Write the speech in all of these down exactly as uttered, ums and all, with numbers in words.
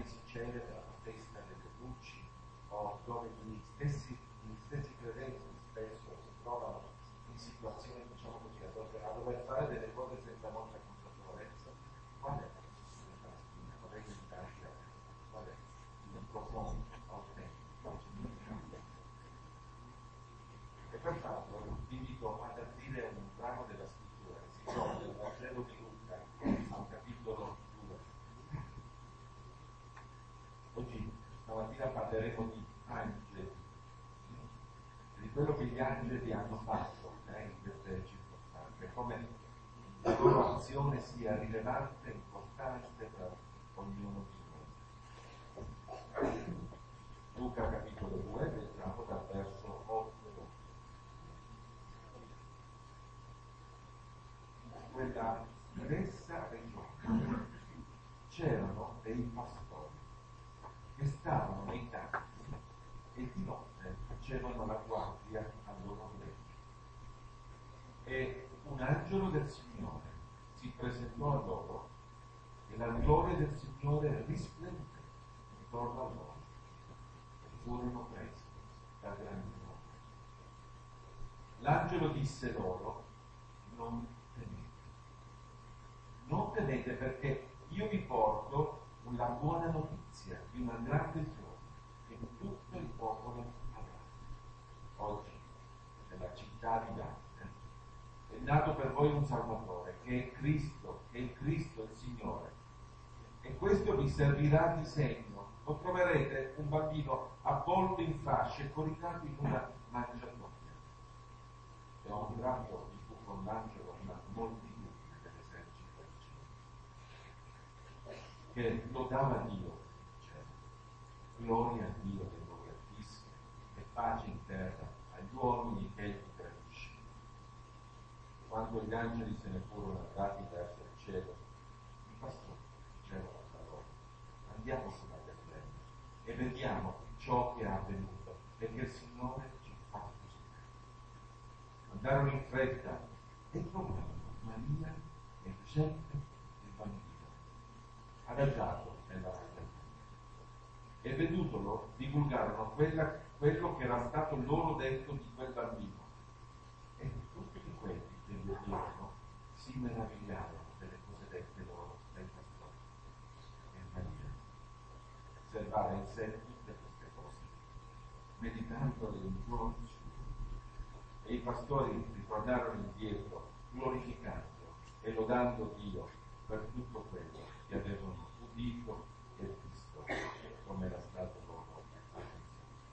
succede per la festa delle luci, o dove gli stessi, gli stessi credenti spesso si trovano in situazioni, diciamo così, a dover, a dover fare delle cose senza molta consapevolezza. Qual è la posizione palestina? Qual è l'Italia? Qual è il profondo, autentico, significante? E pertanto vi invito ad aprire un brano della scrittura che si trova nel Vangelo di Luca, al capitolo due. Oggi, stamattina, parleremo di angeli, di quello che gli angeli hanno fatto eh, in queste circostanze, come la loro azione sia rilevante e importante per ognuno di noi. Luca capitolo due, leggiamo dal verso otto. In quella stessa regione c'erano dei pastori che stavano nei campi e di notte facevano la guardia al loro gregge. E un angelo del Signore si presentò a loro e la gloria del Signore risplendette intorno a loro e furono presi da grande paura. L'angelo disse loro: non temete, non temete, perché io vi porto la buona notizia di una grande gioia che tutto il popolo avrà. Oggi, nella città di Davide, è nato per voi un Salvatore, che è Cristo, che è Cristo il Signore. E questo vi servirà di segno. Lo troverete un bambino avvolto in fasce e coricato in una mangiatoia. E a un tratto vi fu con l'angelo una moltitudine dell'esercito del cielo, che lodava Dio, diceva: gloria a Dio dei luoghi altissimi e pace in terra agli uomini che egli gradisce. Quando gli angeli se ne furono andati verso il cielo, i pastori dicevano tra loro: andiamo sulla Betlemme e vediamo ciò che è avvenuto, perché il Signore ci fa così. Andarono in fretta e trovarono Maria e Giuseppe il bambino adagiato nella Betlemme. E vedutolo divulgarono quella, quello che era stato loro detto di quel bambino. E tutti quelli che lo udivano si meravigliarono delle cose dette loro dai pastori. E Maria osservava in sé tutte queste cose, meditandole in giorno su. E i pastori ritornarono indietro, glorificando e lodando Dio per tutto quello che avevano udito e visto, come era stato loro annunciato.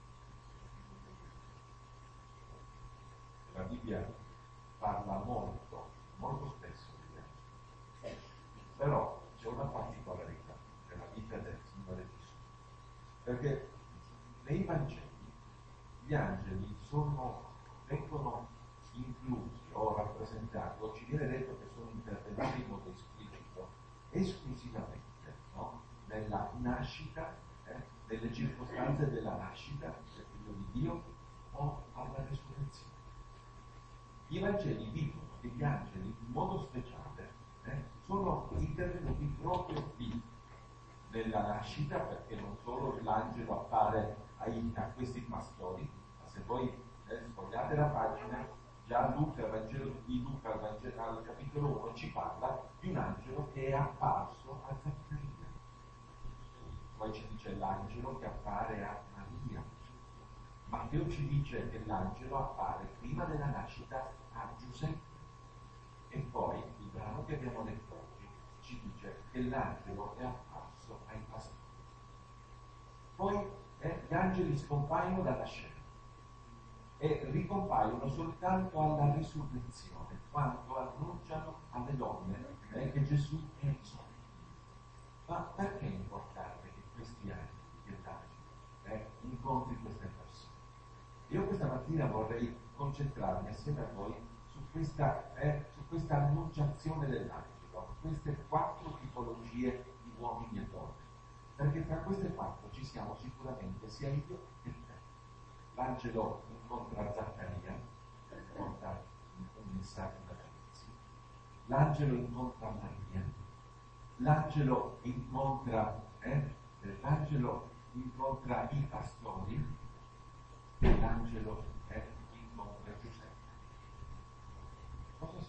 La Bibbia parla molto, molto spesso degli angeli. Però c'è una particolarità nella vita del Signore Gesù, perché nei Vangeli gli angeli sono, vengono inclusi o rappresentati, o ci viene detto che sono intervenuti in modo esplicito, esclusivamente, no? Nella nascita, eh, nelle circostanze della nascita del Figlio di Dio o alla resurrezione. I Vangeli dicono che gli angeli, in modo speciale, eh, sono intervenuti proprio qui, nella nascita, perché non solo l'angelo appare ai, a questi pastori, ma se voi eh, sfogliate la pagina, già Luca, il Vangelo di Luca, al, Vangelo, al capitolo uno, ci parla di un angelo che è apparso a Zaccaria. Poi ci dice l'angelo che appare a Maria. Matteo ci dice che l'angelo appare prima della nascita a Giuseppe. E poi il brano che abbiamo letto oggi ci dice che l'angelo è apparso ai pastori. Poi eh, gli angeli scompaiono dalla scena e ricompaiono soltanto alla risurrezione, quando annunciano alle donne eh, che Gesù è risorto. Ma perché è importante che questi angeli, che l'angelo, eh, incontri queste persone? Io questa mattina vorrei concentrarmi assieme a voi su questa, eh, su questa annunciazione dell'angelo, queste quattro tipologie di uomini e donne, perché tra queste quattro ci siamo sicuramente sia io che te. L'angelo incontra Zaccaria, porta un messaggio da ragazzi. L'angelo incontra Maria. L'angelo incontra eh, Eh, l'angelo incontra i pastori e l'angelo eh, incontra Giuseppe. Cosa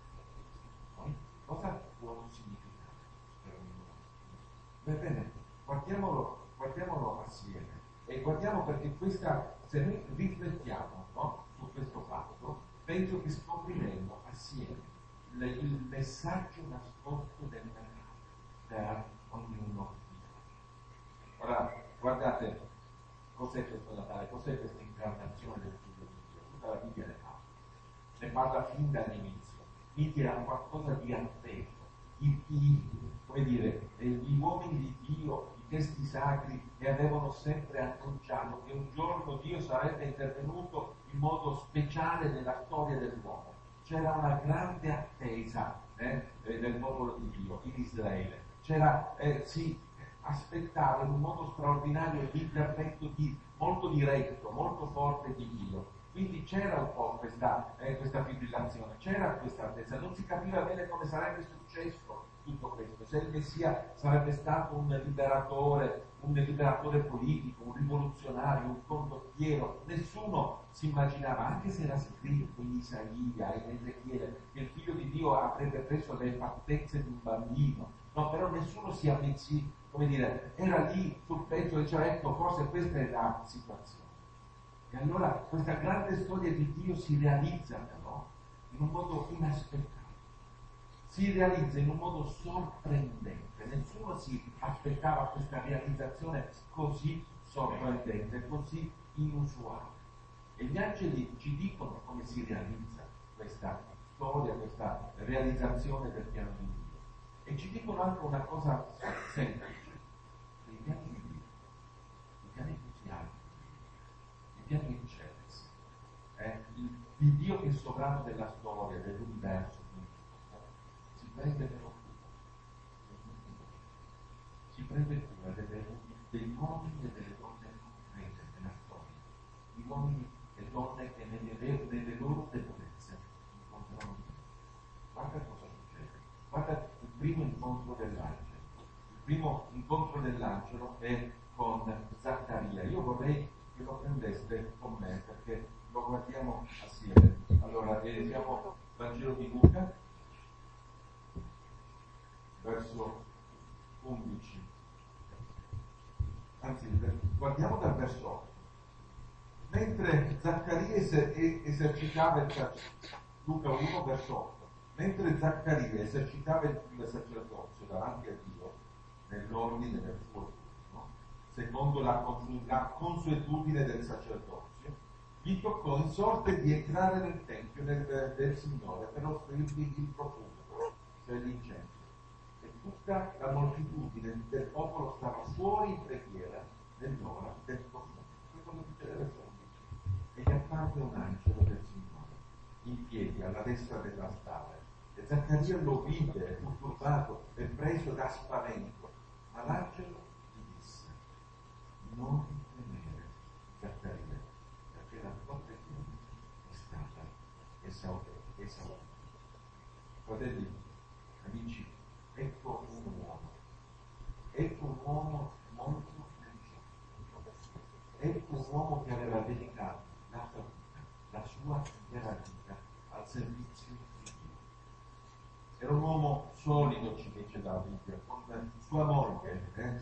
sono? Cosa può significare per ognuno? Bene, guardiamolo, guardiamolo assieme e guardiamo perché questa, se noi riflettiamo, no, su questo fatto, penso che scopriremo assieme le, il messaggio nascosto del Natale per ognuno di noi. Ora, guardate, cos'è questo Natale? Cos'è questa incarnazione del Figlio di Dio? Tutta la Bibbia ne parla. Ne parla fin dall'inizio. Quindi era qualcosa di atteso. I, i, come dire, gli uomini di Dio, i testi sacri, ne avevano sempre annunciato che un giorno Dio sarebbe intervenuto in modo speciale nella storia dell'uomo. C'era una grande attesa eh, del popolo di Dio in Israele. C'era, eh, si aspettava in un modo straordinario l'intervento di, molto diretto, molto forte di Dio. Quindi c'era un po' questa, eh, questa fibrillazione, c'era questa attesa, non si capiva bene come sarebbe successo tutto questo, se il Messia sarebbe stato un liberatore, un liberatore politico, un rivoluzionario, un condottiero, nessuno si immaginava, anche se era scritto in Isaia, in Ezechiele, che il Figlio di Dio avrebbe preso le fattezze di un bambino, no, però nessuno si avvicina, come dire, era lì sul pezzo e diceva, ecco, forse questa è la situazione. E allora questa grande storia di Dio si realizza però in un modo inaspettato, si realizza in un modo sorprendente, nessuno si aspettava questa realizzazione così sorprendente, così inusuale. E gli angeli ci dicono come si realizza questa storia, questa realizzazione del piano di Dio. E ci dicono anche una cosa semplice, i piani di Dio, i piani così alti, i piani eccelsi, eh? il, il Dio che è sovrano della storia, dell'universo, si prende per cura, si prende cura delle, degli uomini e delle donne concrete della storia, gli uomini e donne che nelle, nelle loro debolezze incontrano Dio. Guarda cosa succede, guarda il primo incontro dell'angelo. Il primo incontro dell'angelo è con Zaccaria. Io vorrei che lo prendeste con me perché lo guardiamo assieme. Allora, eh, siamo Vangelo di Luca, verso undici. Anzi, guardiamo dal verso otto. Mentre Zaccaria esercitava il sacerdozio, Luca uno, verso otto. Mentre Zaccaria esercitava il sacerdozio davanti a Dio, nell'ordine del suo turno, secondo la, consu- la consuetudine del sacerdozio, gli toccò in sorte di entrare nel tempio del, del Signore per offrirgli il profumo, cioè l'incenso. E tutta la moltitudine del popolo stava fuori in preghiera nell'ora del profumo. Questo lo dice nel verso undici. E gli apparve un angelo del Signore, in piedi alla destra della stalla. E Zaccaria lo vide, fu turbato e preso da spavento. Ma l'angelo gli disse: non temere, Zaccaria, perché la tua preghiera è stata esaudita. Fratelli, amici, ecco un uomo, ecco un uomo molto religioso, ecco un uomo che aveva dedicato la sua vita, la sua intera vita al servizio di Dio. Era un uomo solido, ci dice la Bibbia, con sua moglie, eh?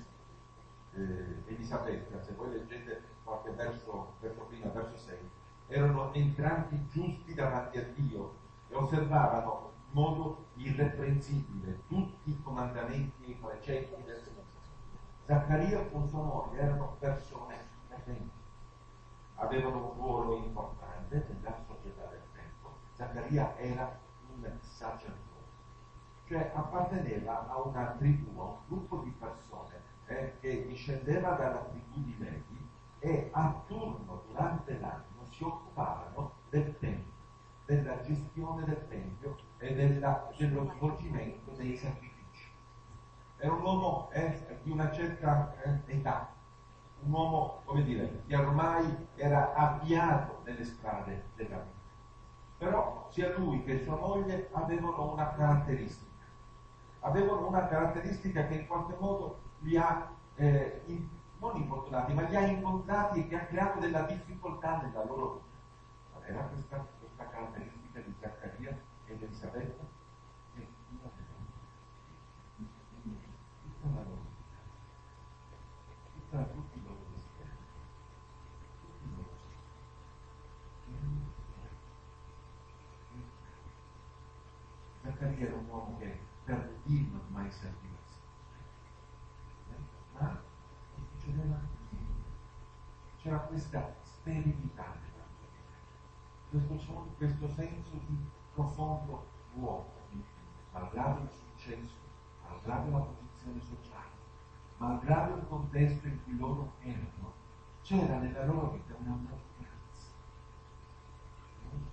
Eh, Elisabetta, se voi leggete qualche verso, verso prima, verso sei, erano entrambi giusti davanti a Dio e osservavano in modo irreprensibile tutti i comandamenti e i precetti del Signore. Zaccaria con sua moglie erano persone credenti, avevano un ruolo importante nella società del tempo. Zaccaria era un sacerdote, cioè apparteneva a una tribù, a un gruppo di persone eh, che discendeva dalla tribù di Levi e a turno durante l'anno si occupavano del tempio, della gestione del tempio e della, dello svolgimento dei sacrifici. Era un uomo eh, di una certa eh, età, un uomo, come dire, che ormai era avviato nelle strade della vita. Però sia lui che sua moglie avevano una caratteristica, avevano una caratteristica che in qualche modo li ha eh, in, non infortunati, ma li ha incontrati e che ha creato della difficoltà nella loro vita. Qual era questa, questa caratteristica di Zaccaria ed Elisabetta? Che non avevano tutta la loro vita, tutta, tutti i loro desideri, tutti i loro sogni. Zaccaria era un uomo che per Dio non mai serviva, ma succedeva così. C'era questa sterilità nella vita, questo, questo senso di profondo vuoto, malgrado il successo, malgrado la posizione sociale, malgrado il contesto in cui loro erano, c'era nella loro vita una mancanza. Non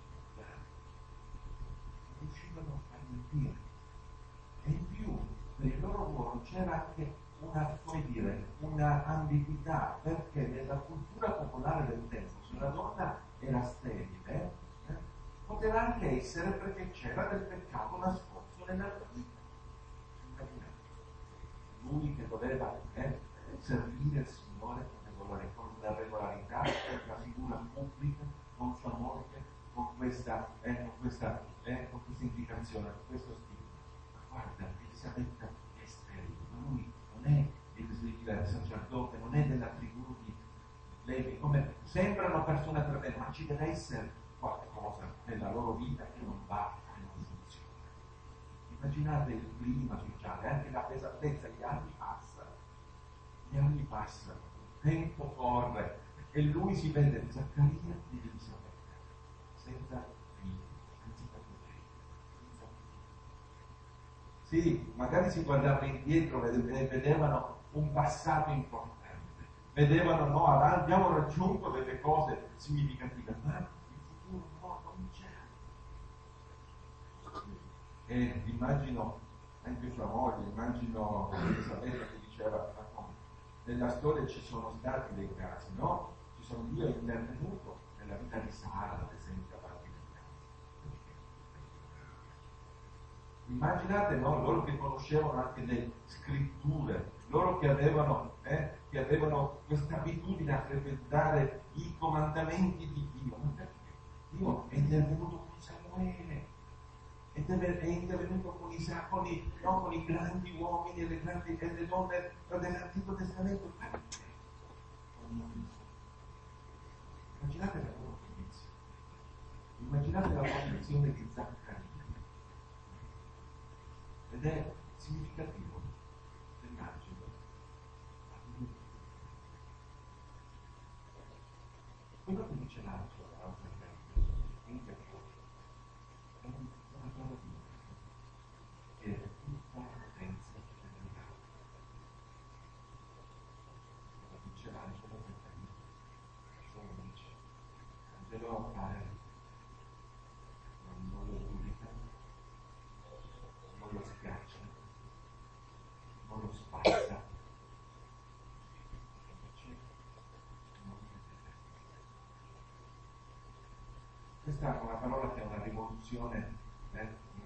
riuscivano a riempire. E in più, per il loro ruolo c'era anche una, come dire, una ambiguità, perché nella cultura popolare del tempo, se una donna era sterile, eh, poteva anche essere perché c'era del peccato nascosto nella sua vita. Immaginate, lui che doveva eh, servire il Signore con una regolarità, con una figura pubblica, con sua moglie, con questa, eh, con questa, eh, con questa indicazione, con questo stile. Guarda, Elisabetta è sterile, ma lui non è il sacerdote, non è della tribù di Levi, come sembrano persone tremende, ma ci deve essere qualcosa nella loro vita che non va, che non funziona. Immaginate il clima sociale, anche la pesantezza, gli anni passano, gli anni passano, il tempo corre e lui si vede Zaccaria e Elisabetta, senza figli, senza parenti, senza figli. Sì, magari si guardavano indietro e vedevano un passato importante, vedevano no, avanti, abbiamo raggiunto delle cose significative, ma il futuro no, non c'è. E immagino anche sua moglie, immagino Elisabetta che diceva, no, nella storia ci sono stati dei casi, no? Ci sono, Dio è intervenuto nella vita di Sara, ad esempio, avanti nel caso. Immaginate, no? Loro che conoscevano anche le scritture, loro che avevano, eh, che avevano questa abitudine a frequentare i comandamenti di Dio. Ma perché? Dio è intervenuto con Samuele, è intervenuto con i sacoli, no, con i grandi uomini e le grandi e le donne dell'Antico Testamento. Immaginate la loro condizione, immaginate la condizione di Zaccaria, ed è significativo l'immagine. Quello che dice l'altro, l'altra parte, in che è una parola di che è tutta la potenza dell'umanità. Lo dice l'angelo che solo dice, l'angelo appare, non lo giudica, non lo schiaccia, non lo spazza, questa è una parola che è una rivoluzione, eh?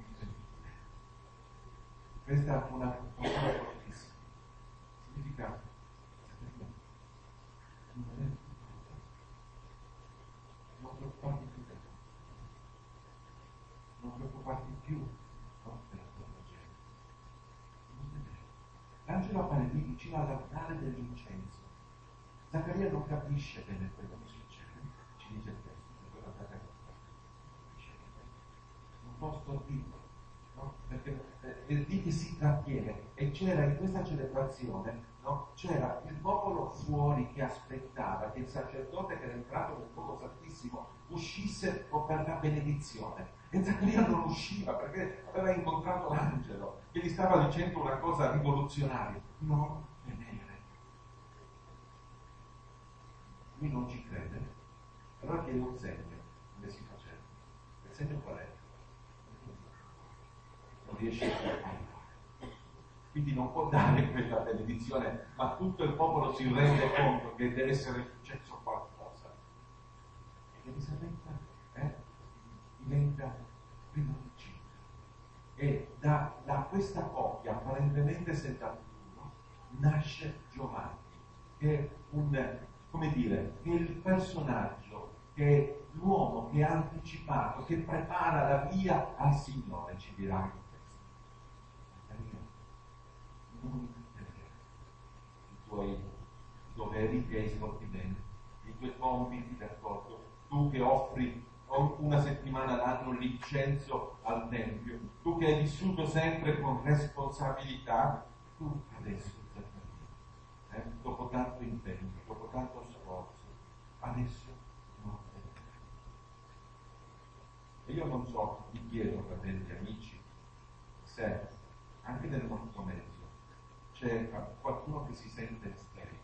Questa è una parola fortissima, significa non preoccuparti più per te, non preoccuparti più, no, per la tua gente. L'angelo appare lì vicino all'altare dell'incenso. Zaccaria non capisce bene quello che succede, ci dice il testo, quello che un po' stordito, no? Perché eh, lì che si trattiene e c'era in questa celebrazione, no? C'era il popolo fuori che aspettava che il sacerdote che era entrato nel luogo santissimo uscisse per la benedizione, e Zaccaria non usciva perché aveva incontrato l'angelo che gli stava dicendo una cosa rivoluzionaria: non temere. Lui non ci crede, allora chiede un segno. Come si faceva? Il segno qual è? Non riesce a fare. Quindi non può dare quella benedizione, ma tutto il popolo si rende conto che deve essere successo qualcosa. E Elisabetta eh, diventa primogenita. E da, da questa coppia apparentemente senza futuro nasce Giovanni, che è un, come dire, che è il personaggio, che è l'uomo che ha anticipato, che prepara la via al Signore, ci dirà il testo. Non temere i tuoi doveri che hai svolti bene, i tuoi compiti, d'accordo? Tu che offri una settimana l'anno l'incenso al Tempio, tu che hai vissuto sempre con responsabilità, tu adesso, eh, dopo tanto impegno, dopo tanto sforzo, adesso non temere. E io non so, ti chiedo, fratelli e amici, se anche nel nostro mezzo c'è qualcuno che si sente sterile.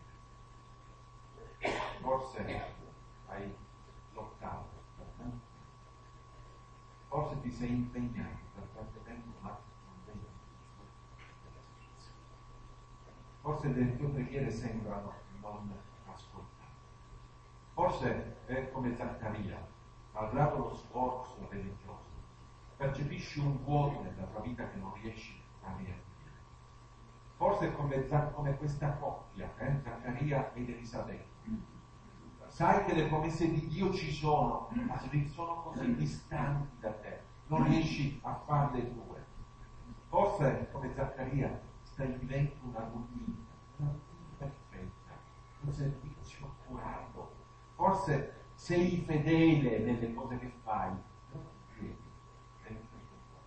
Forse hai lottato per tanto tempo, forse ti sei impegnato per tanto tempo, ma non vedi della situazione. Forse le tue preghiere sembrano non ascoltate. Forse è come Zaccaria, malgrado lo sforzo religioso, percepisci un vuoto nella tua vita che non riesci a riempire. Forse è come, come questa coppia, eh? Zaccaria ed Elisabetta. Sai che le promesse di Dio ci sono, ma sono così distanti da te, non riesci a farle tue. Forse, come Zaccaria, stai vivendo una routine, una routine perfetta, un servizio curato. Forse sei fedele nelle cose che fai, non ti credi dentro il tuo cuore.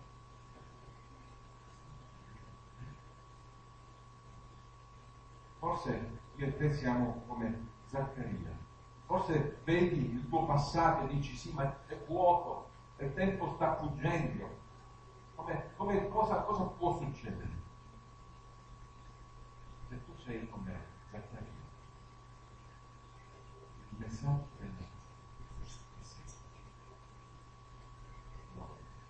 Forse io e te siamo come Zaccaria. Forse vedi il tuo passato e dici sì, ma è vuoto, il tempo sta fuggendo. Come, come, cosa, cosa può succedere? Se tu sei come Zaccaria, il messaggio è no.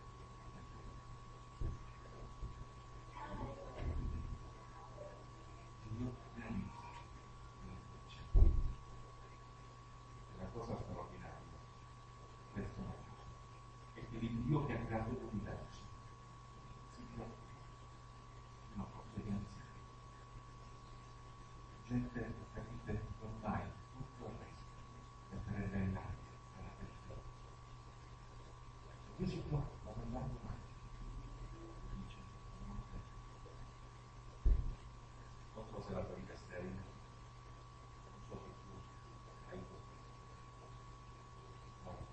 Dio mi ha visto. È una cosa straordinaria. Questo è che il Dio che ha creato l'universo si preoccupa di una coppia di anziani. Gente, capite, ormai tutto il resto è per rivendare alla persona. Dio si preoccupa di andare avanti. Dice, non te. Non so se la tua vita è sterile, non so se tu hai questo. No.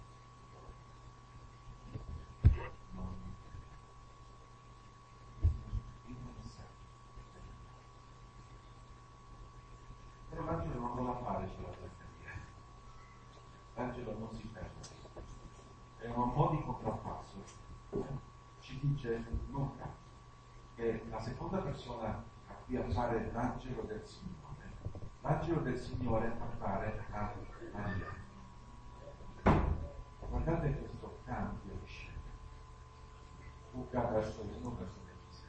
Non. Il messaggio. Però l'angelo non vuole fare sulla Zaccaria. L'angelo non si ferma. È un po' di contrappasso. Ci dice Luca che la seconda persona a cui appare l'angelo del Signore, l'angelo del Signore appare a Maria. Guardate questo cambio di scena. Luca verso uno, verso ventisei.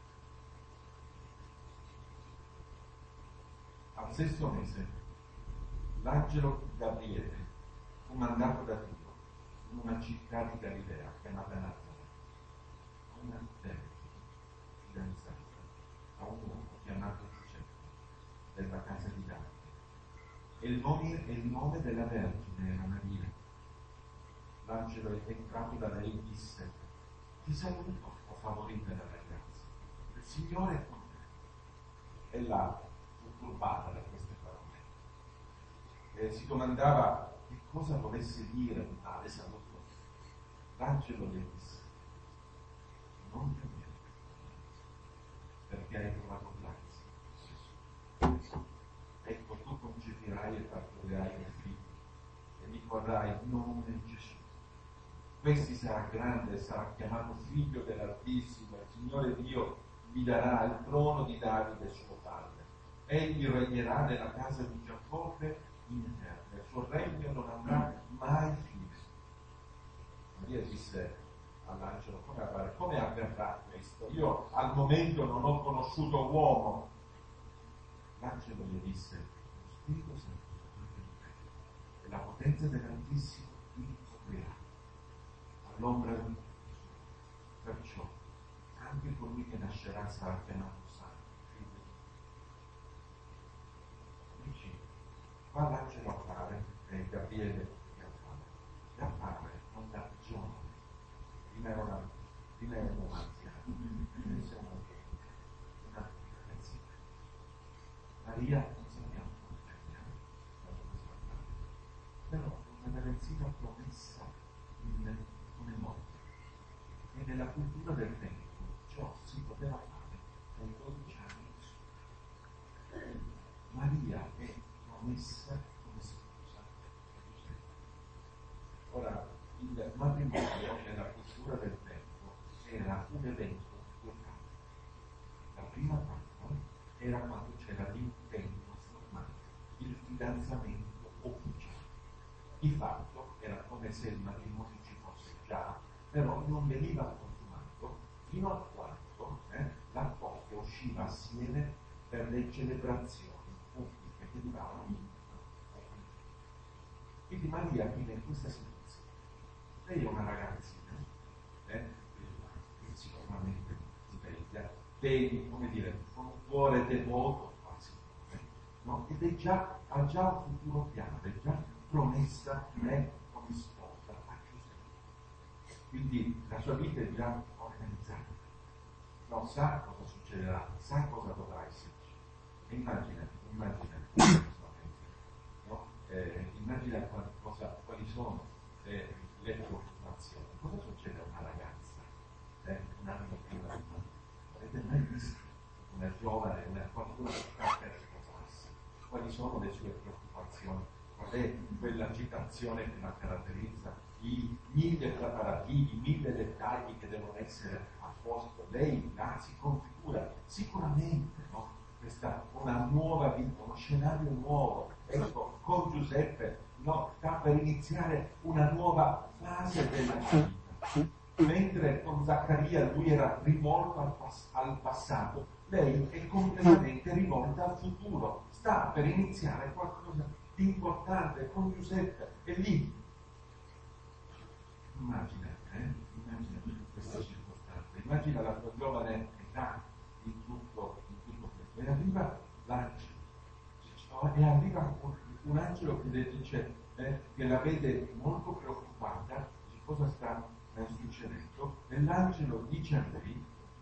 Al sesto mese, l'angelo Gabriele fu mandato da Dio in una città di Galilea chiamata Nazareth, una vergine fidanzata a un uomo chiamato Giuseppe, della casa di Davide. E il nome, il nome della vergine era Maria. L'angelo è entrato da lei e disse: ti saluto, o favorita dalla grazia, il Signore è con te. E là fu turbata da queste parole e si domandava che cosa volesse dire un tale saluto. L'angelo le disse: non temere, perché hai trovato grazia. Ecco, tu concepirai e partorirai un figlio e gli porrai nome Gesù. Questi sarà grande e sarà chiamato figlio dell'Altissimo. Il Signore Dio gli darà il trono di Davide suo padre. Egli regnerà nella casa di Giacobbe in eterno. Il suo regno non avrà mai fine. Maria disse all'angelo: come avverrà, come avverrà questo? Io al momento non ho conosciuto uomo. L'angelo gli disse: lo Spirito Santo e la potenza dell'Altissimo ti coprirà all'ombra di Dio. Perciò anche colui che nascerà sarà chiamato santo, figlio di Dio. fa l'angelo appare, e Gabriele che appare, e appare non da giovane, prima era una, prima era un anziano, adesso è una una ragazzina. Maria non sappiamo quanti anni ha, però una ragazzina promessa in come morte. E nella cultura del tempo ciò si poteva fare dai dodici anni in su. Maria è promessa come sposa. Ora, il matrimonio nella cultura del tempo era un evento locale. La prima tappa era quando c'era l'impegno formale, il fidanzamento ufficiale. Di fatto era come se il matrimonio ci fosse già, però non veniva consumato fino a quando eh, la coppia usciva assieme per le celebrazioni pubbliche che duravano. Quindi Maria vive in questa situazione. Lei è una ragazzina, eh, che sicuramente sveglia, vedi, come dire, con un cuore devoto quasi, eh, no? Ed è già, ha già un futuro piano, è già promessa eh, come sposa a Giuseppe. Quindi la sua vita è già organizzata, no, sa cosa succederà, sa cosa dovrà esserci. E immagina, immagina, no? eh, immagina quali, cosa, quali sono eh, le preoccupazioni. Cosa succede a una ragazza eh, un anno prima del matrimonio? Avete mai visto una giovane, una qualcuno che sta per sposarsi? Quali sono le sue preoccupazioni? Qual è quell'agitazione che la caratterizza? I mille preparativi, i mille dettagli che devono essere a posto. Lei là si configura sicuramente, no? Questa una nuova vita, uno scenario nuovo. Ecco, con Giuseppe no, sta per iniziare una nuova fase della sua vita. Mentre con Zaccaria lui era rivolto al, pas- al passato, lei è completamente rivolta al futuro. Sta per iniziare qualcosa di importante con Giuseppe. E lì, immagina, eh? immagina questa circostanza, immagina la tua giovane età in tutto, in tutto questo. E arriva l'angelo, e arriva un, un angelo che le dice eh, che la vede molto preoccupata di cosa sta eh, succedendo, e l'angelo dice a lei,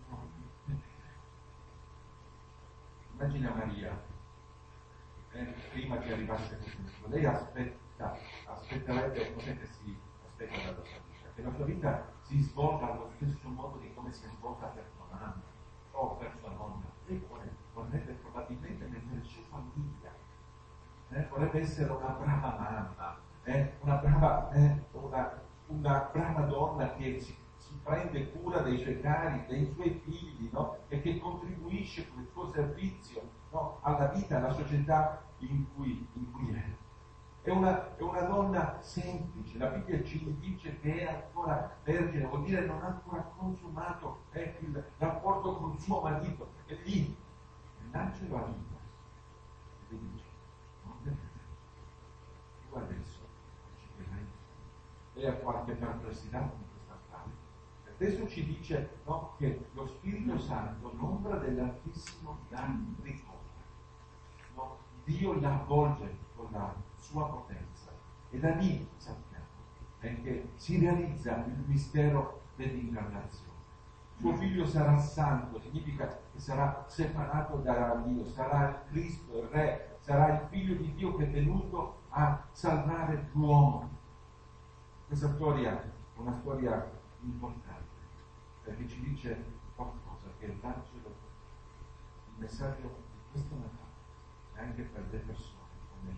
immagina Maria, eh, prima che arrivasse questo, lei aspetta, aspetterebbe, cos'è che si aspetta dalla sua vita? Che la sua vita si svolga allo stesso modo di come si è svolta per sua mamma o per sua nonna. Lei vorrebbe probabilmente mettere su famiglia, eh, vorrebbe essere una brava mamma, eh, una, brava, eh, una, una brava donna che si, si prende cura dei suoi cari, dei suoi figli, no? E che contribuisce con il suo servizio, no? Alla vita, alla società in cui, in cui è. È una, è una donna semplice, la Bibbia ci dice che è ancora vergine, vuol dire non ha ancora consumato eh, il rapporto con suo marito. E lì l'angelo arriva e dice, non temere, tu adesso ci vedrai. Lei ha qualche perplessità con questa frase. Adesso ci dice no, che lo Spirito Santo, l'ombra dell'Altissimo, la ricopre. No? Dio la avvolge con la sua potenza. E da lì sappiamo eh, che si realizza il mistero dell'incarnazione. Suo figlio sarà santo, significa che sarà separato da Dio, sarà il Cristo, il Re, sarà il figlio di Dio che è venuto a salvare l'uomo. Questa storia è una storia importante, perché ci dice qualcosa, che l'angelo, il messaggio di questo Natale, è anche per le persone come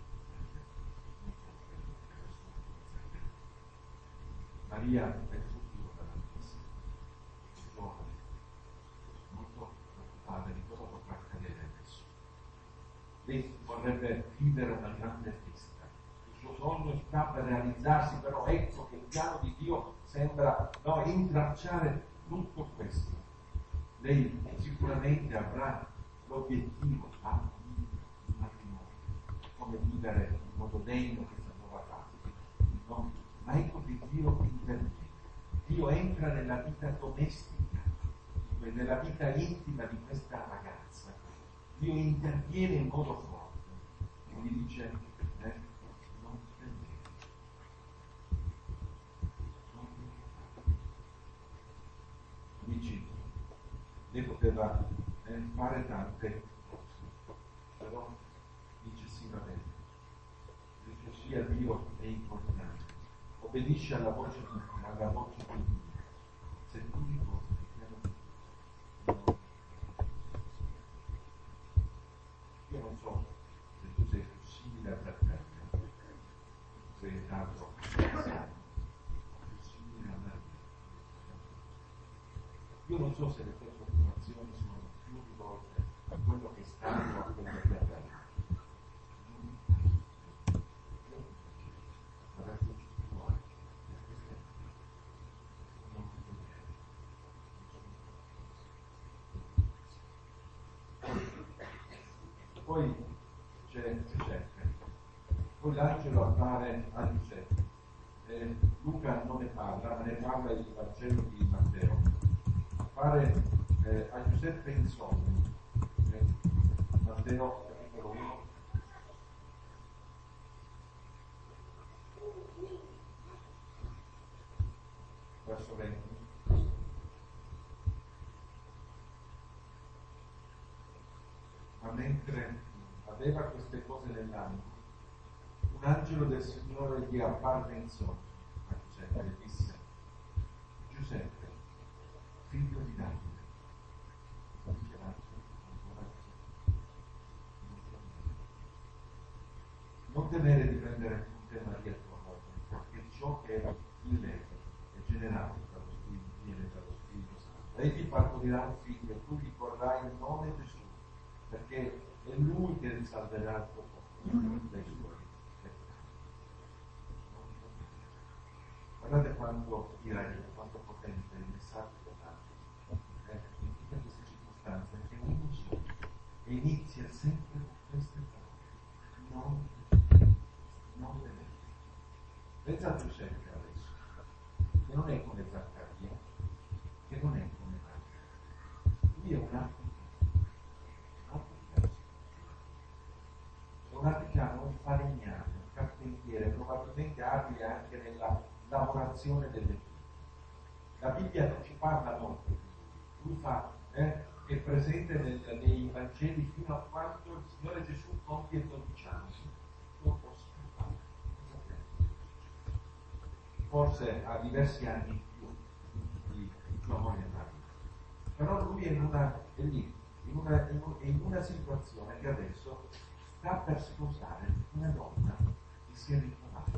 Maria è il futuro dell'Altissimo, è giovane, molto preoccupata di cosa potrà accadere adesso. Lei vorrebbe vivere una grande festa, il suo sogno sta per realizzarsi, però ecco che il piano di Dio sembra no, intracciare tutto questo. Lei sicuramente avrà l'obiettivo, la vita, il matrimonio, come vivere in modo degno questa nuova fase, no? Ma ecco che Dio interviene. Dio entra nella vita domestica, nella vita intima di questa ragazza. Dio interviene in modo forte e gli dice, eh, voleva eh, fare tante cose, però eccessivamente. Dice sì a Dio è importante, obbedisci alla voce di alla voce di Dio. Se tu di cose che ti hanno detto, io non so se tu sei più simile a fratello, sei stato più simile a me. Io non so se le tue preoccupazioni sono più rivolte a quello che è stato o a quello che è avvenuto. Poi c'è Giuseppe, poi l'angelo appare a Giuseppe. Eh, Luca non ne parla, ma ne parla il Vangelo di Matteo. Appare eh, a Giuseppe in sogno. Eh, Matteo capitolo uno. Verso venti. Ma mentre aveva queste cose nell'animo, un angelo del Signore gli apparve in sogno a Giuseppe e disse: Giuseppe, figlio di Davide. Dice l'angelo ancora non temere di prendere con te Maria tua moglie, perché ciò che è in lei è generato dallo Spirito, viene dallo Spirito Santo. Lei ti partorirà un figlio e tu gli porrai il nome Gesù, perché è lui che risalverà il tuo popolo dai suoi peccati. Guardate quanto direi, quanto potente il messaggio dell'angelo eh, in tutte queste circostanze, che uno solo e inizia sempre con queste parole: non, non temere. Pensa a Giuseppe adesso, che non è come Zaccaria, che non è come Maria. Lui è un altro, un altro diverso. È un artigiano, un falegname, un carpentiere, probabilmente abile anche nella lavorazione delle vite. La Bibbia non ci parla molto di lui. Lui fa, eh, è presente nel, nei Vangeli fino a quando il Signore Gesù compie dodici anni. Non posso fare. Forse ha diversi anni in più di sua moglie Maria. Però lui è, in una, è lì, in una, in, un, in una situazione che adesso sta per sposare una donna che si è ritrovata.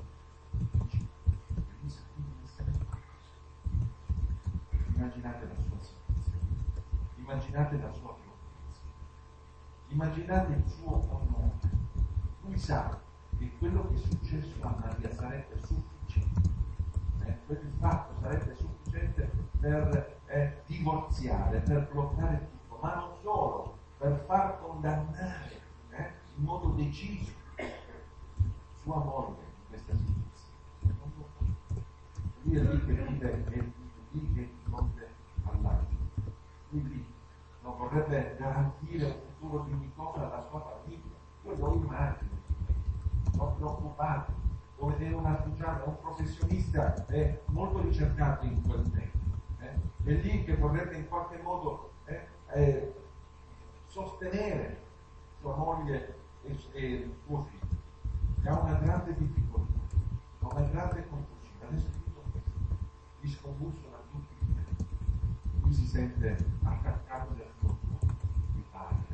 Immaginate la sua situazione, immaginate la sua preoccupazione, immaginate il suo onore. Lui sa che quello che è successo a Maria sarebbe sufficiente, eh? quel fatto sarebbe sufficiente per eh, divorziare, per bloccare tutto, ma non solo, per far condannare eh, in modo deciso sua moglie in questa situazione. Non lo fa. Lui è lì che vive, è lì che è di fronte all'angelo. Lui lì non vorrebbe garantire un futuro dignitoso alla sua famiglia. Io lo immagino, sono preoccupato, come è un artigiano, è un professionista è molto ricercato in quel tempo. Eh? È lì che vorrebbe in qualche modo eh, eh, sostenere sua moglie e, e suo figlio, che ha una grande difficoltà, ha una grande confusione. Adesso tutto questo gli scombussola tutti i piedi. Lui si sente attaccato dal suo cuore di padre.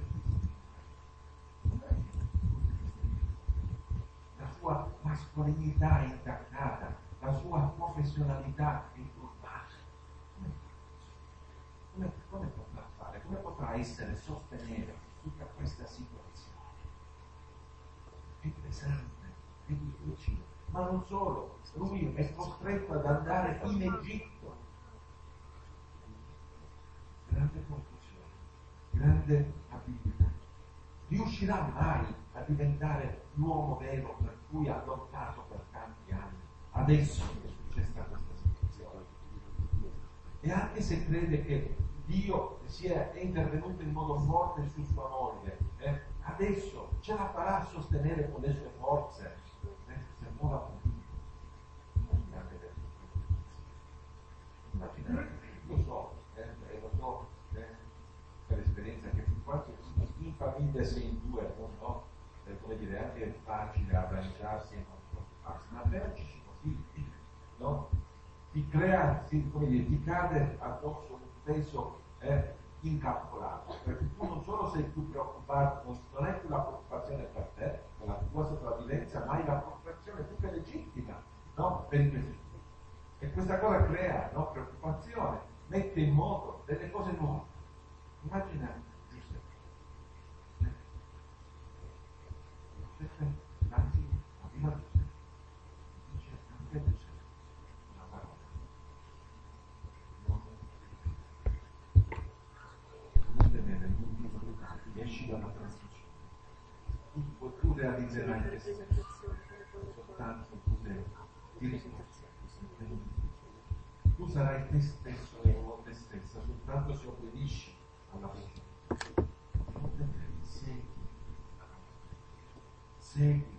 La sua mascolinità è intaccata, la sua professionalità è turbata. Come, come potrà fare? Come potrà essere, sostenere tutta questa situazione? È pesante, è difficile, ma non solo, lui è costretto ad andare in Egitto. Grande confusione, grande abilità. Riuscirà mai a diventare l'uomo vero per cui ha lottato per tanti anni? Adesso è successa questa situazione. E anche se crede che Dio sia intervenuto in modo forte su sua moglie, eh, adesso ce la farà a sostenere con le sue forze. Eh, se muova con Dio. Immaginate le Immaginate, lo so, eh, lo so, eh, per famiglia si è in due, no? È, come dire, è anche facile arrangiarsi e non preoccuparsi, ma averci così, no? Ti crea, ti, come dire, ti cade addosso un peso eh, incalcolabile, perché tu non solo sei più preoccupato, non è più la preoccupazione per te, per la tua sopravvivenza, ma è la preoccupazione più che legittima, no? Per i tuoi figli. E questa cosa crea, no, preoccupazione, mette in moto delle cose nuove. Immagina Giuseppe. Giuseppe, anzi, arriva Giuseppe, dice anche Giuseppe una parola. Non, non tenere l'ultimo dettaglio, esci dalla transizione. Tu, tu realizzerai te stesso, soltanto tu devi ti riconoscere. Tu sarai te stesso o te stessa soltanto se obbedisci alla voce. Non te ne segui. Segui.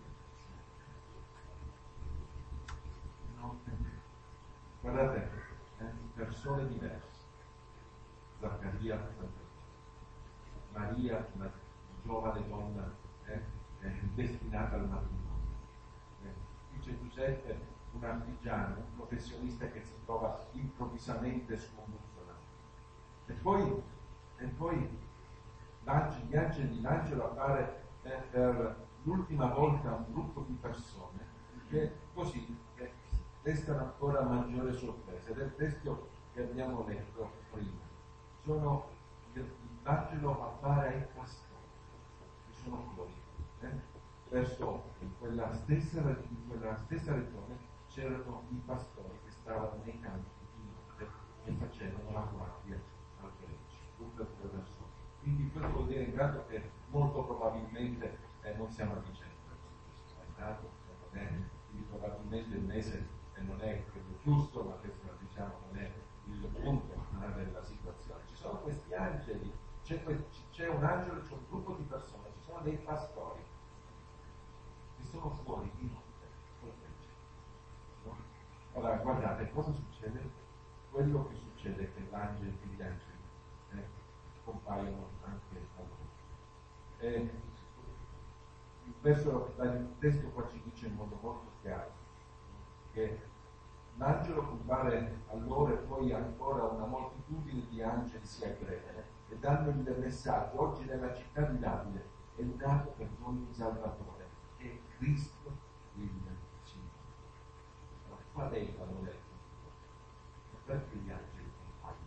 Non te ne. Guardate, eh, persone diverse. Zaccaria, Maria, una giovane donna eh, eh, destinata al matrimonio. Eh, dice Giuseppe, un artigiano, un professionista che si trova improvvisamente scombussolato. E poi, e poi gli angeli, l'angelo appare eh, per l'ultima volta a un gruppo di persone che così eh, destano ancora maggiore sorpresa. Ed è il testo che abbiamo letto prima. Sono, l'angelo appare ai pastori che sono fuori. Eh? Verso in quella stessa, in quella stessa regione c'erano i pastori che stavano nei campi di notte e facevano la guardia al gregge, tutte e tre persone. Quindi questo vuol dire intanto che molto probabilmente eh, non siamo a dicembre, intanto non è, quindi probabilmente il mese eh, non è quello giusto, ma questo diciamo non è il punto eh, della situazione. Ci sono questi angeli, c'è, c'è un angelo, c'è un gruppo di persone, ci sono dei pastori che sono fuori di notte col gregge. No? Allora guardate cosa succede? Quello che succede è che l'angelo e gli angeli eh, compaiono anche a loro. Eh, il, verso, il testo qua ci dice in modo molto chiaro che l'angelo compare a loro e poi ancora una moltitudine di angeli si aggregano e danno il messaggio: oggi nella città di Davide è nato per noi un Salvatore, che è Cristo il Signore. Ma qual è il valore del Signore? Perché gli angeli compaiono?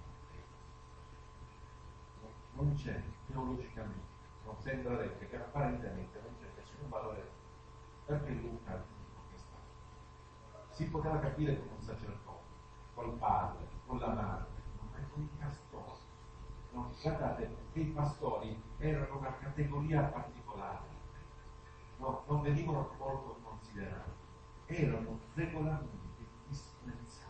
Non c'è teologicamente, non sembrerebbe che apparentemente non c'è nessun valore. Perché Luca dice questa? Si poteva capire con un sacerdote, col padre, con la madre, ma con i pastori. No, guardate che i pastori erano una categoria particolare, no, non venivano molto considerati, erano regolarmente dispensati.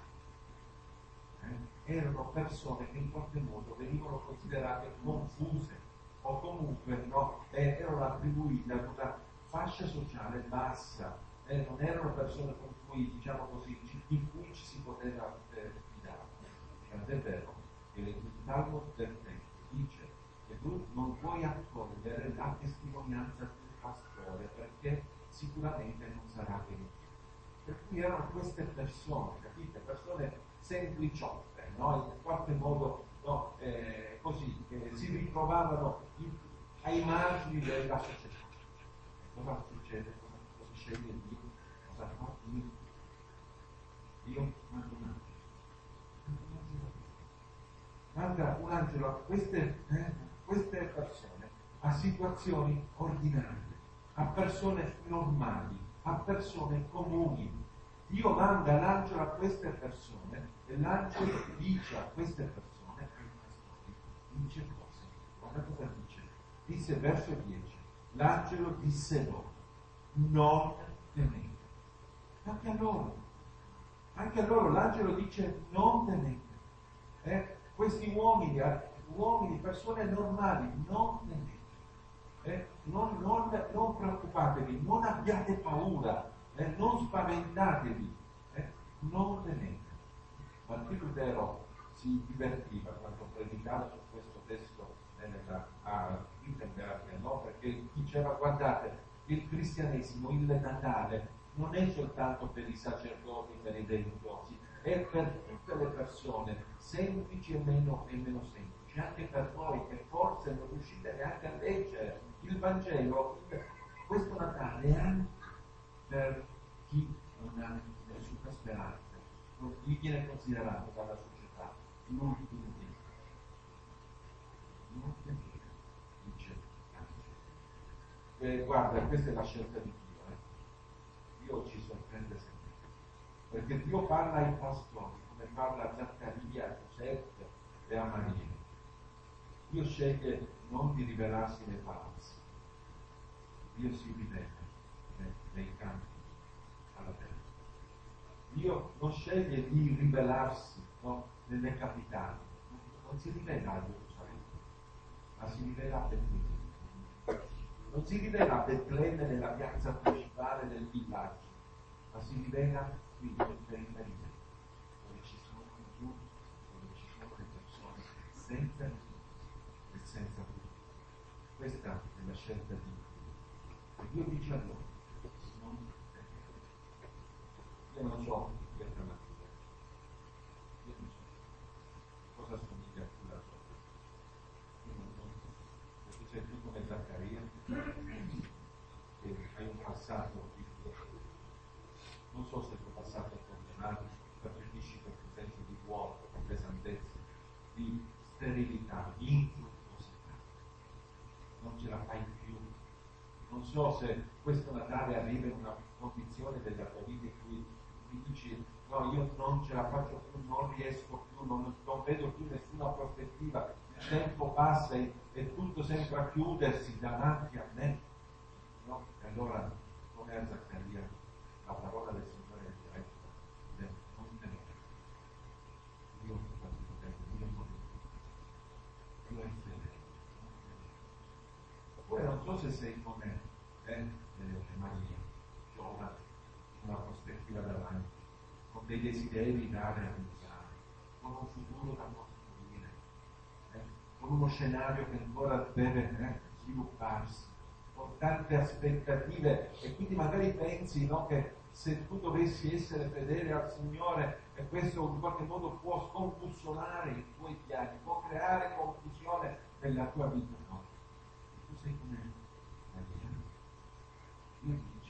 Eh? Erano persone che in qualche modo venivano considerate confuse o comunque no, eh, erano attribuite ad una fascia sociale bassa, eh, non erano persone con cui, diciamo così, di cui ci si poteva eh, fidare. Tant'è vero che il Talmud del testo dice che tu non puoi accogliere la testimonianza di un pastore perché sicuramente non sarà venuto. Per cui erano queste persone, capite? Persone sempliciotte, no? In qualche modo no? eh, così, eh, si ritrovavano in, ai margini della società. E cosa succede? Cosa, cosa sceglie Dio? Cosa fa Dio? Dio manda un angelo. Manda un angelo a queste, eh, queste persone, a situazioni ordinarie, a persone normali, a persone comuni. Dio manda l'angelo a queste persone e l'angelo dice a queste persone, ai pastori, dice cosa? Guarda cosa dice. Disse verso dieci, l'angelo disse loro, non temete. Anche a loro, anche a loro l'angelo dice non temete. Eh? Questi uomini, uomini, persone normali, non temete. Eh? Non, non, non preoccupatevi, non abbiate paura. Eh, non spaventatevi, eh, non temete. Martino Lutero si divertiva quando predicava su questo testo eh, nella, a Wittenberg, no? diceva: guardate, il cristianesimo, il Natale, non è soltanto per i sacerdoti, per i religiosi, è per tutte le persone, semplici e meno, e meno semplici, anche per voi che forse non riuscite neanche a leggere il Vangelo. Questo Natale è anche per chi non ha nessuna speranza, non chi viene considerato dalla società l'ultimo Dio. L'ultimo Dio, dice eh, guarda, questa è la scelta di Dio. Eh. Dio ci sorprende sempre, perché Dio parla ai pastori, come parla a Zaccaria, a Giuseppe e a Maria. Dio sceglie non di rivelarsi nei palazzi, Dio si rivela nei campi alla terra. Dio non sceglie di rivelarsi, no, nelle capitali, non si rivela a Gerusalemme, ma si rivela a Betlemme. Non si rivela a Betlemme nella piazza principale del villaggio, ma si rivela qui in periferia, dove ci sono i giusti, dove ci sono le persone senza Dio e senza Dio. Questa è la scelta di Dio. E Dio dice a loro: non io non so che alternativa, io non so cosa somiglia a quella sua, io non so, perché sei tu come Zaccaria, che hai un passato difficile, non so se il tuo passato è problematico, percepisci questo senso di vuoto, di pesantezza, di sterilità, di infruttuosità, non ce la fai più. Non so se questo Natale arriva in una condizione della tua vita in cui mi dici: no, io non ce la faccio più, non riesco più, non, non vedo più nessuna prospettiva, il tempo passa e, e tutto sembra chiudersi davanti a me. No? E allora, come a Zaccaria, la parola del Signore è diretta: non te ne vai. Io ho fatto tempo, io non io è fedele. Oppure non so se sei come eh, eh, Maria, giovane, una prospettiva davanti, con dei desideri da realizzare, con un futuro da costruire, eh, con uno scenario che ancora deve eh, svilupparsi, con tante aspettative, e quindi magari pensi, no, che se tu dovessi essere fedele al Signore, e questo in qualche modo può scombussolare i tuoi piani, può creare confusione nella tua vita, no? Tu sei come Maria. Dio ti dice: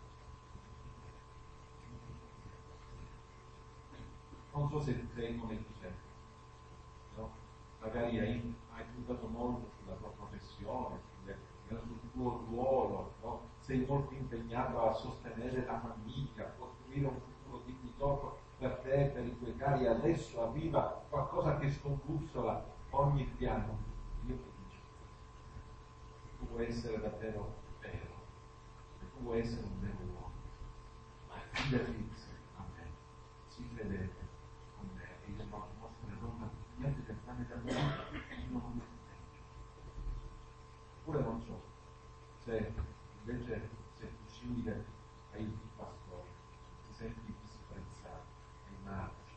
non so se sei come Giuseppe, no? Magari hai, hai puntato molto sulla tua professione, sulle, sul tuo ruolo, no? Sei molto impegnato a sostenere la famiglia, a costruire un futuro dignitoso per te, per i tuoi cari. Adesso arriva qualcosa che scombussola ogni piano. Dio ti dice: tu vuoi essere davvero vero, e tu vuoi essere un vero uomo, ma fidati a me, sii fedele con me, e io non mostrerò la niente del pane da me, non mi proteggo. Oppure non so se invece sei più simile ai pastori, ti senti disprezzato, ai marci,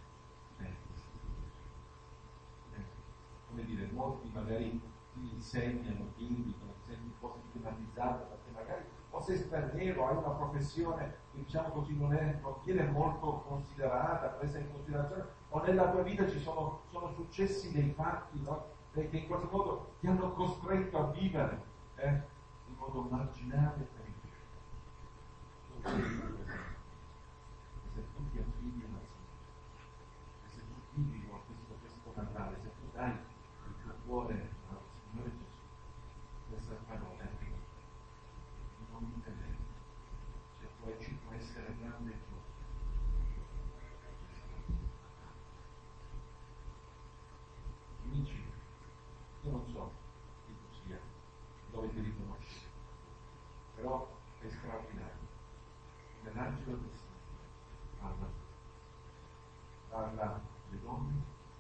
eh, come dire, molti magari ti insegnano, ti indicano, ti senti un po' stigmatizzato perché magari o sei straniero, hai una professione che, diciamo così, non, è, non viene molto considerata, presa in considerazione, o nella tua vita ci sono, sono successi dei fatti, no? che in qualche modo ti hanno costretto a vivere eh, in modo marginale e periferico. Se tu ti affidi alla Signore, e se tu vivi con questo, questo Natale, se tu dai il tuo cuore al Signore Gesù, questa parola arriva, non mi temere, cioè poi ci può essere grande gioia. Amici, io non so chi tu sia, dove ti riconosci, però è straordinario. Nell'angelo del Signore parla, parla alle donne,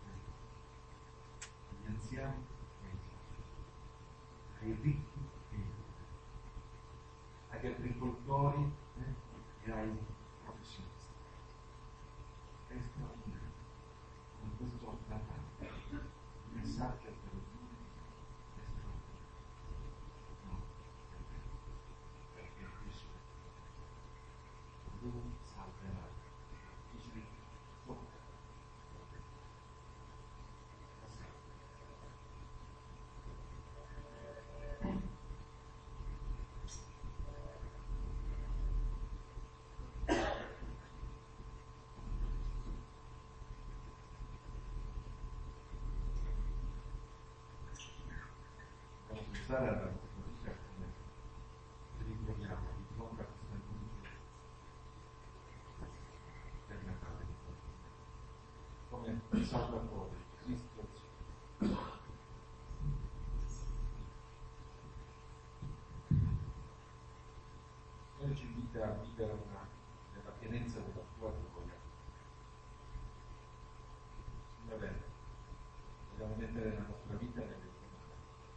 agli anziani e ai giovani, ai ricchi e ai poveri, agli agricoltori eh, e ai professionisti. È straordinario. Con questo Natale, il messaggio per noi è straordinario. No, è vero. pensare alla nostra vita come ci ritroviamo di fronte a questa luce per Natale, come Salvatore, Cristo. Noi ci invita a vivere una, nella pienezza della sua gioia. Signore, vogliamo mettere la nostra vita nelle tue mani.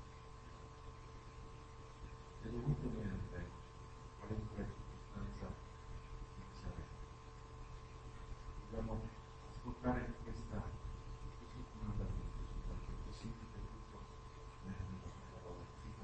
E dovunque noi andremo, qualunque circostanza ci saremo, dobbiamo ascoltare questa, questo comandamento, Signore, che significa tutto nella nostra parola.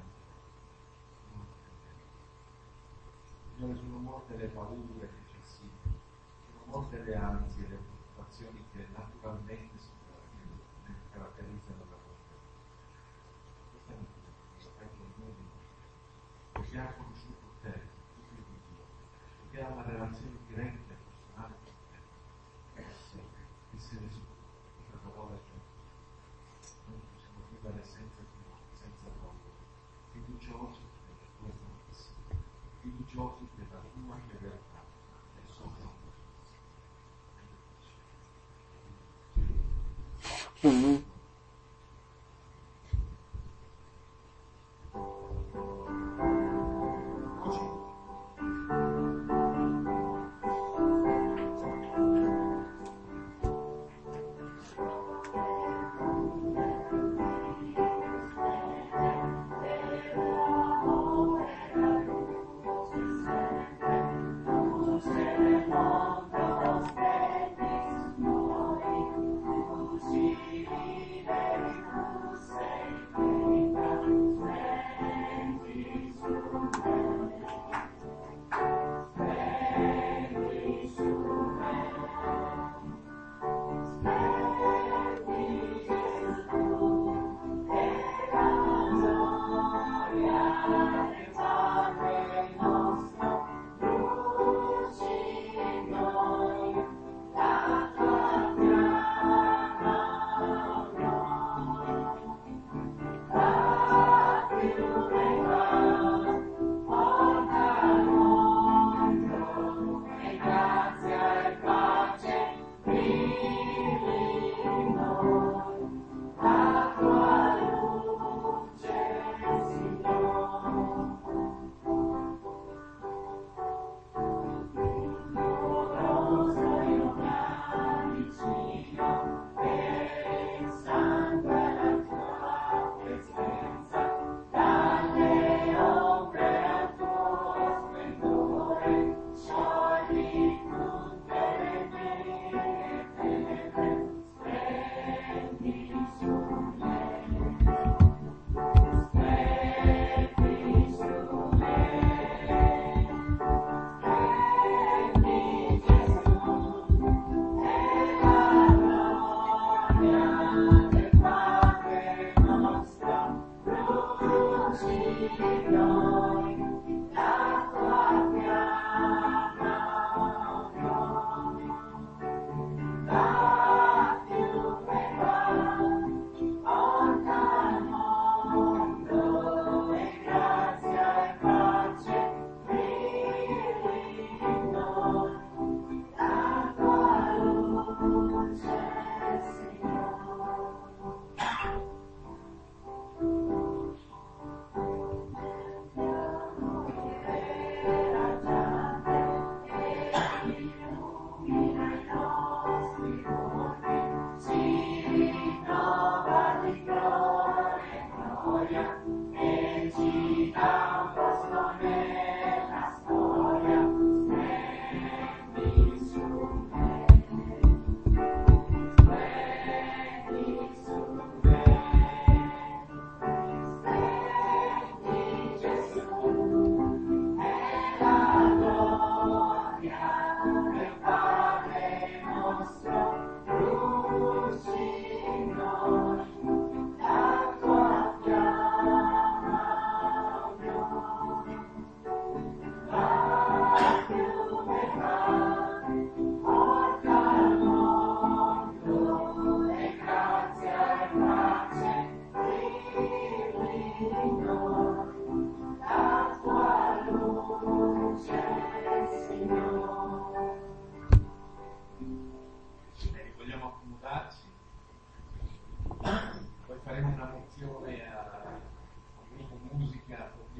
Signore, sono molte le paure che ci sono, sono molte le ansie, le preoccupazioni che naturalmente si caratterizzano la nostra vita. Questa è una cosa che fai con noi, perché ha conosciuto te, tutto il Dio, perché ha una relazione diretta e personale con te. Essere su questa parola, cioè, noi possiamo vivere senza senza paura, fiduciosi nelle tue promesse, fiduciosi nella tua fedeltà e sopra Mm-hmm.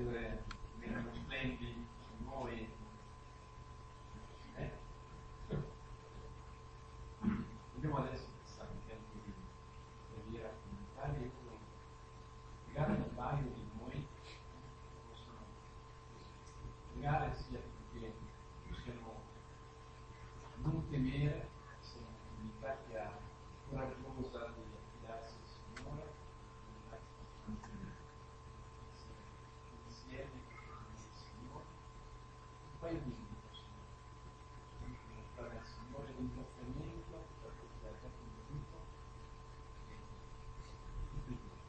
chiedere meno splendidi su noi. Eh? Vogliamo adesso pensare in tempo di preghiera comunitaria, io pregare nel paio di noi possono pregare sia perché possiamo non temere, essere invitati a coraggiosa di affidarsi al Signore, insieme con il Signore, un paio di minuti possono mostrare al Signore ringraziamento per questo che ha fatto un minuto e tutto il giorno.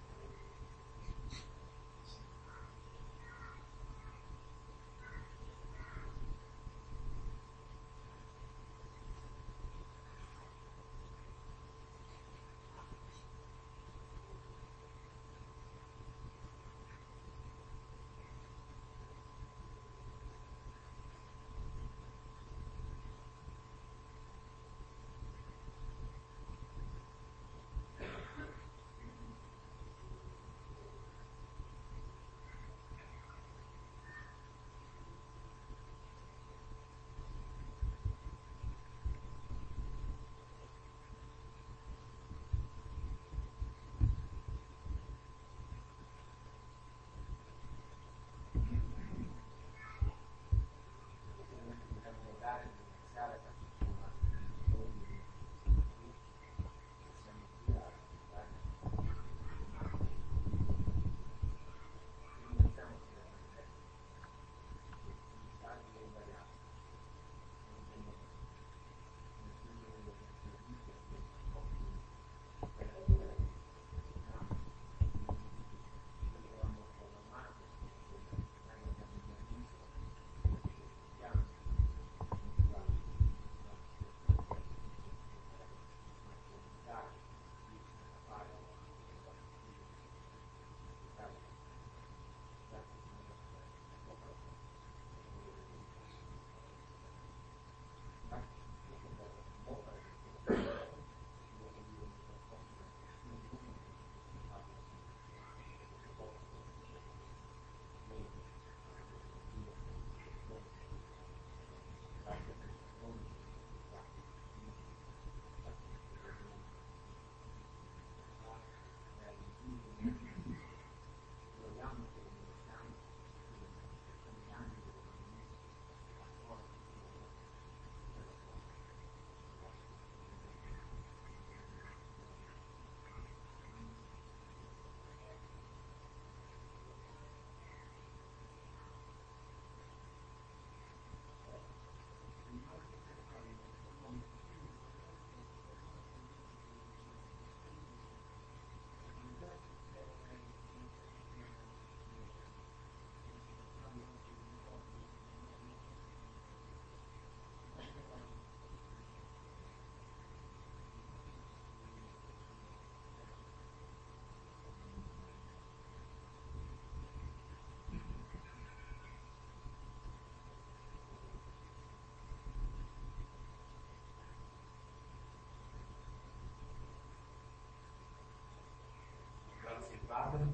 Grazie Padre,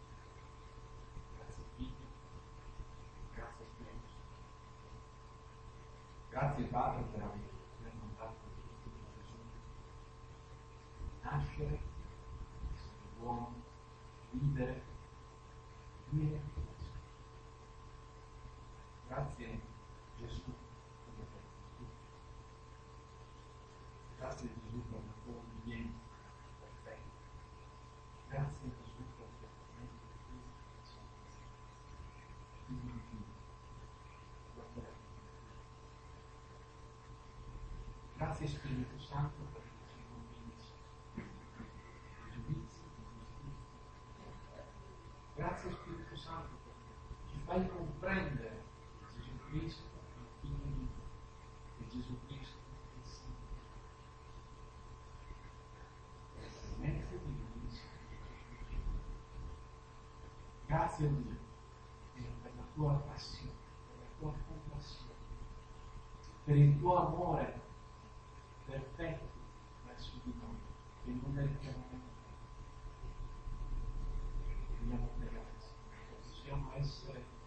grazie Figlio, grazie Spirito Santo. Grazie Padre per avermi fatto tutto Gesù, nascere, essere uomo, vivere, dire questo. Grazie Gesù per le tue. Grazie Gesù per la tua obbedienza perfetta. Grazie Gesù per il trattamento di Dio. Grazie Spirito Santo perché ci convinci di giudizio, di giustizia. Grazie Spirito Santo perché ci fai comprendere che Gesù Cristo è il Figlio di Dio, che Gesù Cristo è il Signore. Per mezzo di Lui grazie a Dio per la tua passione, per la tua compassione, per il tuo amore perfetto verso di noi, che non meritiamo nemmeno. Vogliamo pregare, Signore, che possiamo essere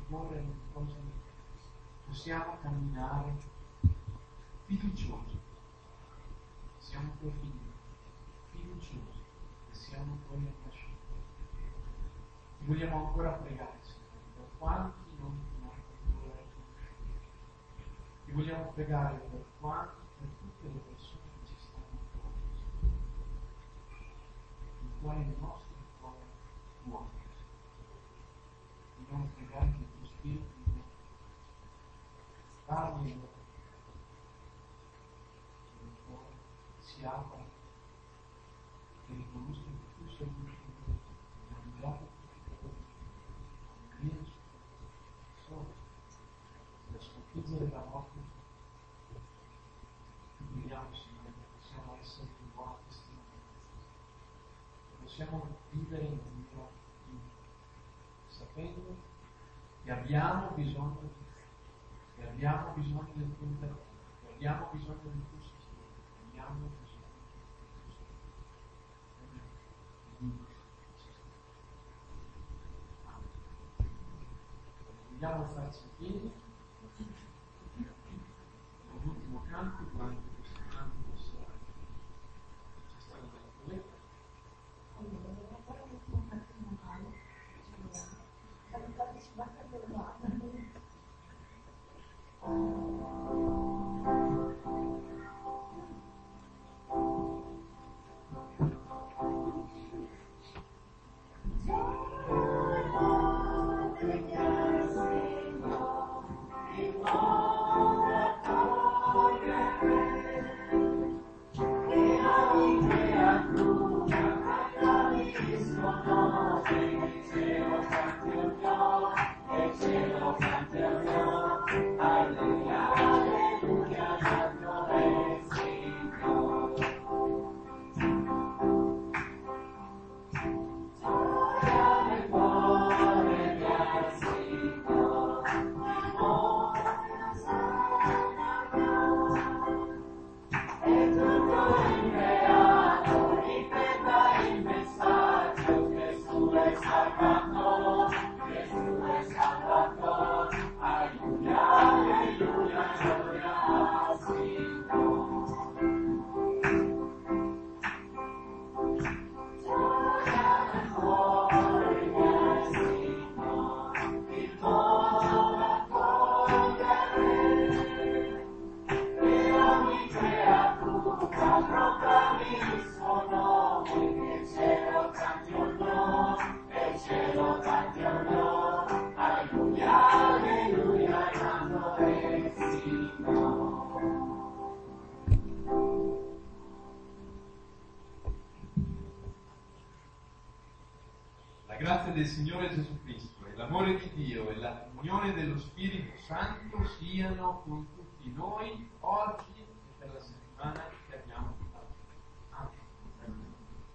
cuore le cose, possiamo camminare fiduciosi, siamo tuoi figli, fiduciosi, che siamo tuoi ambasciatori. Ti vogliamo ancora pregare, Signore, per quanti non ti hanno ancora riconosciuto. Ti vogliamo pregare per quanti, per tutte le persone che ci stanno intorno, il quale il nostro cuore vuole. Vogliamo pregare che il tuo Spirito di Dio parli loro, che il cuore si apra, che riconosca che tu sei l'ultimo Dio, che hai mangiato tutti i giorni, vieni su solo, per sconfiggere la morte. Ti vogliamo, Signore, che possiamo essere un buon testimone, che possiamo vivere in maniera libera, sapendo che abbiamo bisogno di te, che abbiamo bisogno del tuo intervento, che abbiamo bisogno del tuo sostegno, che abbiamo bisogno del tuo sostegno. Vogliamo farci in piedi, l'ultimo canto, durante questo canto possiamo c'è stata della collega. Grazia del Signore Gesù Cristo e l'amore di Dio e la comunione dello Spirito Santo siano con tutti noi oggi e per la settimana che abbiamo davanti. Amen.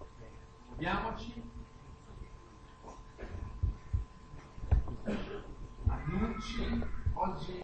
Muoviamoci. Annunci oggi.